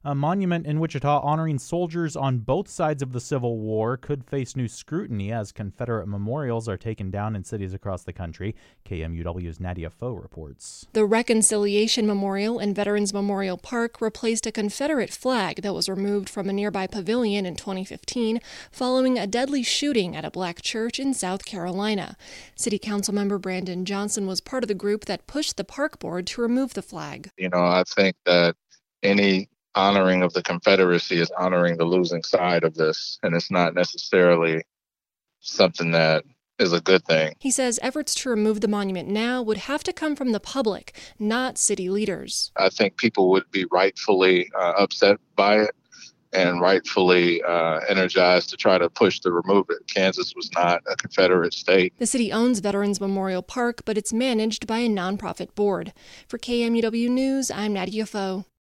A monument in Wichita honoring soldiers on both sides of the Civil War could face new scrutiny as Confederate memorials are taken down in cities across the country. KMUW's Nadia Foe reports. The Reconciliation Memorial in Veterans Memorial Park replaced a Confederate flag that was removed from a nearby pavilion in 2015 following a deadly shooting at a black church in South Carolina. City Council member Brandon Johnson was part of the group that pushed the park board to remove the flag. I think that any honoring of the Confederacy is honoring the losing side of this, and it's not necessarily something that is a good thing. He says efforts to remove the monument now would have to come from the public, not city leaders. I think people would be rightfully upset by it and rightfully energized to try to push to remove it. Kansas was not a Confederate state. The city owns Veterans Memorial Park, but it's managed by a nonprofit board. For KMUW News, I'm Nadia Foe.